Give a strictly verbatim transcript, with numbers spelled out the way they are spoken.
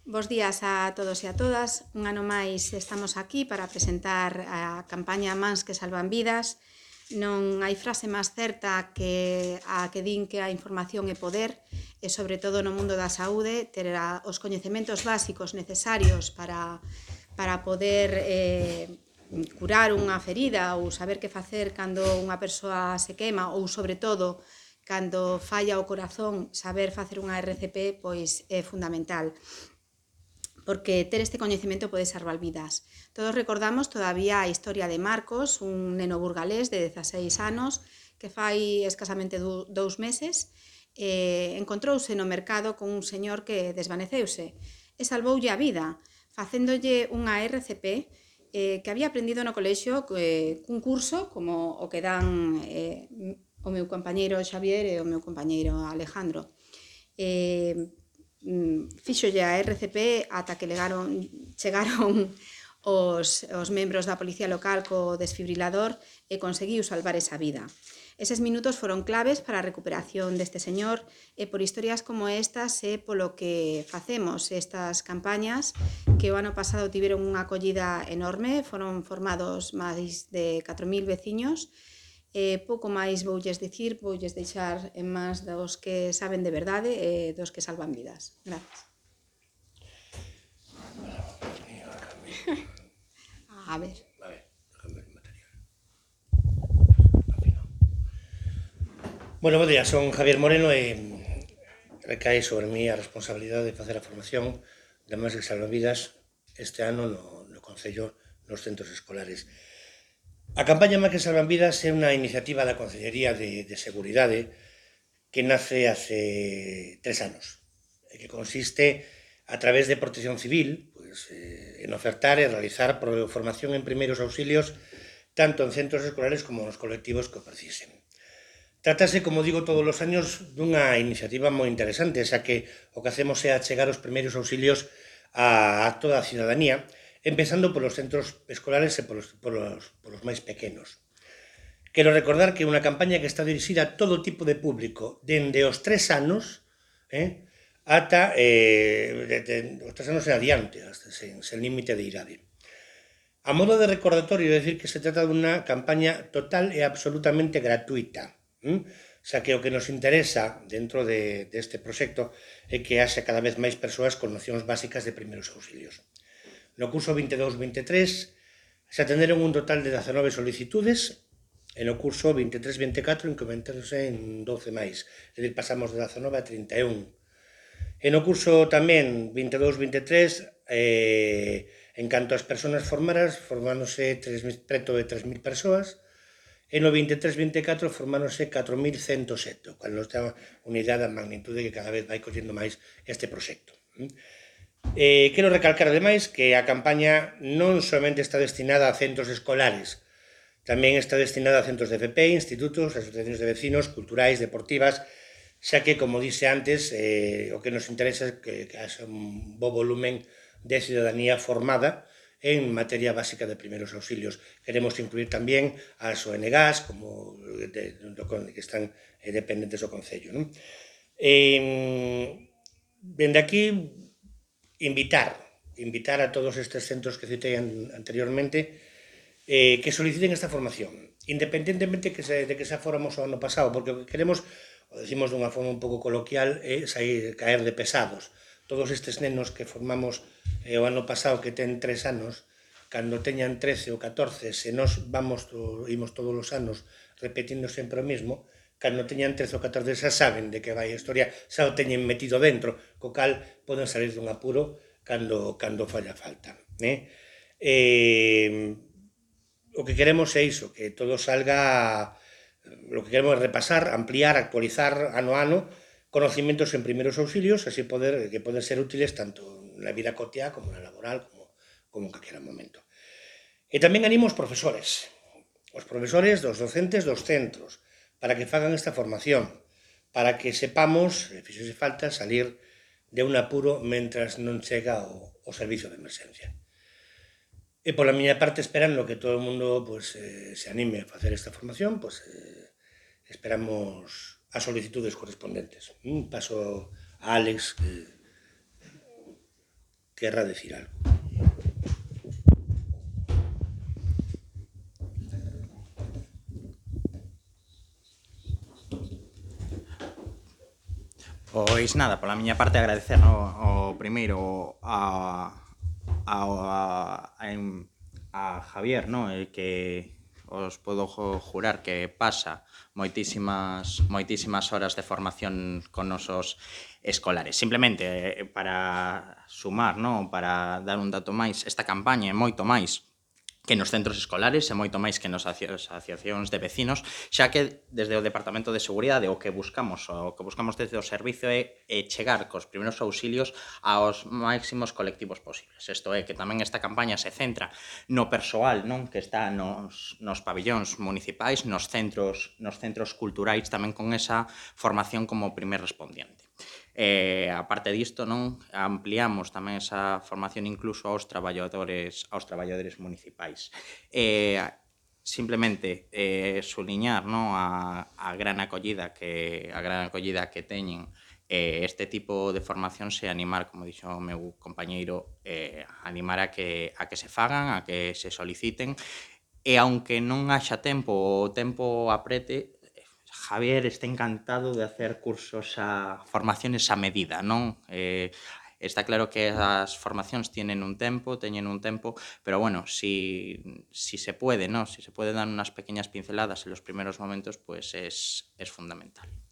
Bos días a todos e a todas. Un ano máis estamos aquí para presentar a campaña Mans que salvan vidas. Non hai frase máis certa que a que din que a información é poder e, sobre todo no mundo da saúde, ter os coñecementos básicos necesarios para, para poder eh, curar unha ferida ou saber que facer cando unha persoa se quema ou, sobre todo, cando falla o corazón, saber facer unha R C P pois é fundamental, porque ter este coñecemento pode salvar vidas. Todos recordamos todavía a historia de Marcos, un neno burgalés de dezaseis anos que fai escasamente dous meses eh, encontrouse no mercado con un señor que desvaneceuse e salvoulle a vida facéndolle unha R C P eh, que había aprendido no colexio eh, cun curso como o que dan eh, o meu compañeiro Xavier e o meu compañeiro Alejandro. Eh, fíxolle a R C P ata que legaron, chegaron os, os membros da policía local co desfibrilador e conseguiu salvar esa vida. Eses minutos foron claves para a recuperación deste señor e por historias como estas é polo que facemos estas campañas que o ano pasado tiveron unha acollida enorme, foron formados máis de catro mil veciños. E pouco máis voulles dicir, voulles deixar en mans dos que saben de verdade e dos que salvan vidas. Gracias. A ver. A ver, déjame ver el material. Bueno, bo día, son Javier Moreno e recae sobre mí a responsabilidade de facer a formación de Mans que salvan vidas este ano no, no Concello, nos centros escolares. A campaña Mans que salvan vidas é unha iniciativa da Concellería de, de Seguridade que nace hace tres anos e que consiste a través de Protección Civil pues, eh, en ofertar e realizar formación en primeiros auxilios tanto en centros escolares como nos colectivos que o precisen. Trátase, como digo todos os años, dunha iniciativa moi interesante, xa que o que hacemos é achegar os primeiros auxilios a, a toda a ciudadanía, empezando polos centros escolares e polos, polos, polos máis pequenos. Quero recordar que é unha campaña que está dirixida a todo tipo de público, dende os tres anos eh, ata eh, de, de, os tres anos en adiante, hasta sen, sen límite de idade. A modo de recordatorio, é dicir que se trata dunha campaña total e absolutamente gratuita. ¿Mm? Xa que o que nos interesa dentro de, deste proxecto é que haxa cada vez máis persoas con nocións básicas de primeiros auxilios. No curso veintidós veintitrés se atenderon un total de dezanove solicitudes e no curso veintitrés veinticatro incrementáronse en doce máis, é dicir, pasamos de dezanove a trinta e un. E no curso tamén veintidós veintitrés, eh, en canto ás persoas formadas, formáronse preto de tres mil persoas, e no veintitrés veinticatro formáronse catro mil cento sete, o cual nos dá unha idea da magnitude que cada vez vai collendo máis este proxecto. Eh, quero recalcar ademais que a campaña non somente está destinada a centros escolares, tamén está destinada a centros de F P, institutos, asociacións de vecinos, culturais, deportivas, xa que, como dixe antes, eh, o que nos interesa é que, que haxa un bo volumen de ciudadanía formada en materia básica de primeiros auxilios. Queremos incluir tamén as O N Gas, como de, de, que están eh, dependentes do Concello. Non? Eh, dende aquí, invitar, invitar a todos estes centros que citei anteriormente eh, que soliciten esta formación, independentemente que se, de que xa fóramos o ano pasado, porque o que queremos, o decimos dunha forma un pouco coloquial, é sair, caer de pesados. Todos estes nenos que formamos eh, o ano pasado, que ten tres anos, cando teñan trece ou catorce, se nós vamos, to, imos todos os anos repetindo sempre o mismo, cando teñan trece ou catorce xa saben de que vai a historia, xa o teñen metido dentro, co cal poden salir dun apuro cando, cando falla falta. Eh? Eh, o que queremos é iso, que todo salga, o que queremos é repasar, ampliar, actualizar ano a ano conocimientos en primeiros auxilios, así poder, que poden ser útiles tanto na vida cotiá como na laboral, como, como en calquera momento. E tamén animo os profesores, os profesores dos docentes dos centros, para que fagan esta formación, para que sepamos, se fixose falta, salir de un apuro mentras non chega o, o servizo de emerxencia. E pola miña parte, esperando que todo o mundo pues, eh, se anime a facer esta formación, pues, eh, esperamos as solicitudes correspondentes. Mm, paso a Alex, que querrá decir algo. Pois nada, pola miña parte agradecer no, o primeiro a, a, a, a, a Javier, no, el que os podo jurar que pasa moitísimas moitísimas horas de formación con nosos escolares. Simplemente para sumar, no, para dar un dato máis, esta campaña é moito máis que nos centros escolares e moito máis que nos asociacións de vecinos, xa que desde o Departamento de Seguridade o que buscamos o que buscamos desde o servicio é, é chegar cos primeiros auxilios aos máximos colectivos posibles. Isto é, que tamén esta campaña se centra no persoal, non, que está nos, nos pabillóns municipais, nos centros, nos centros culturais, tamén con esa formación como primer respondiente. Eh, a parte disto, non, ampliamos tamén esa formación incluso aos traballadores aos traballadores municipais. Eh, simplemente eh, suliñar, non, a, a gran acollida que a gran acollida que teñen eh, este tipo de formacións e animar, como dixo o meu compañeiro, eh, animar a que a que se fagan, a que se soliciten, e aunque non haxa tempo, o tempo aprete, Javier está encantado de hacer cursos a formaciones a medida, non? Eh, está claro que as formacións tienen un tempo, teñen un tempo, pero bueno, si, si se puede, ¿no? Si se puede dar unas pequeñas pinceladas en los primeros momentos, pues es, es fundamental.